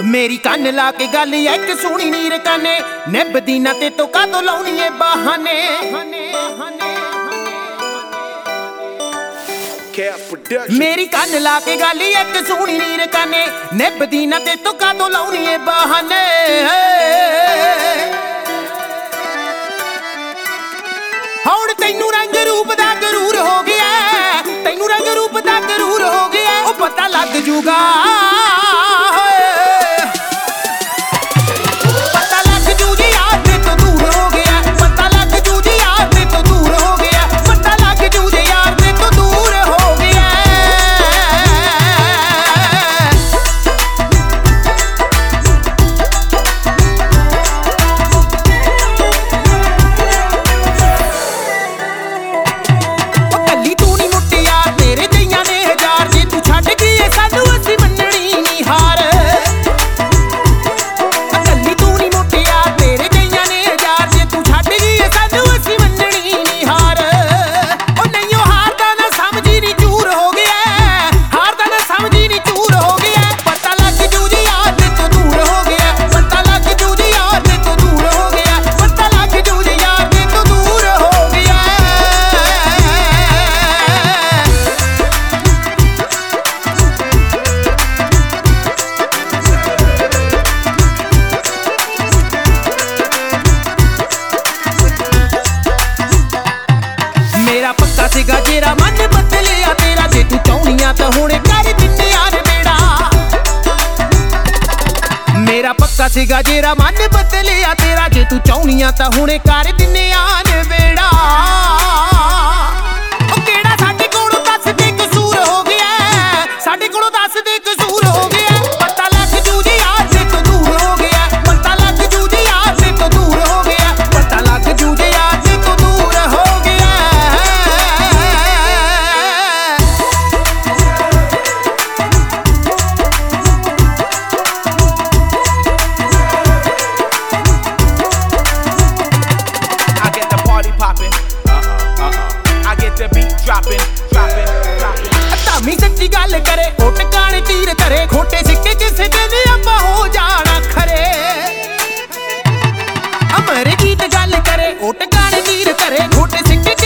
मेरी कान ला के गल एक सुनी नीर काने निभदी ना ते तो कादों लाउनी ए बहाने। मेरी कान ला के गल एक सुनी नीर काने निभदी ना ते तो कादों लाउनी ए बहाने। हुण तैनू रंग रूप दा गरूर हो गया, तैनू रंग रूप दा गरूर हो गया, ओ पता लग जूगा सीगा जेरा मन बदलिया तेरा जे तू चाहनिया तो हुणे कर दिन्ने यार बेड़ा। मेरा पक्का सीगा जेरा मन बदलिया तेरा जे तू चाहनिया तो हुणे कर दिन्ने यार बेड़ा। ओ केड़ा साडे कोलों दस दे कसूर हो गया, साडे कोलों दस दे कसूर हो गया, पता लग जू जे यार से तो दूर हो गया, पता लग जू जे यार से तो दूर हो गया, पता लग जू जे यार से तो दूर हो गया। सच्ची गल करे ओ टिकाने तीर करे, खोटे सिक्के किसे दिन आपां हो जाना खरे। अमर गीत गल करे ओ टिकाने तीर करे, खोटे सिक्के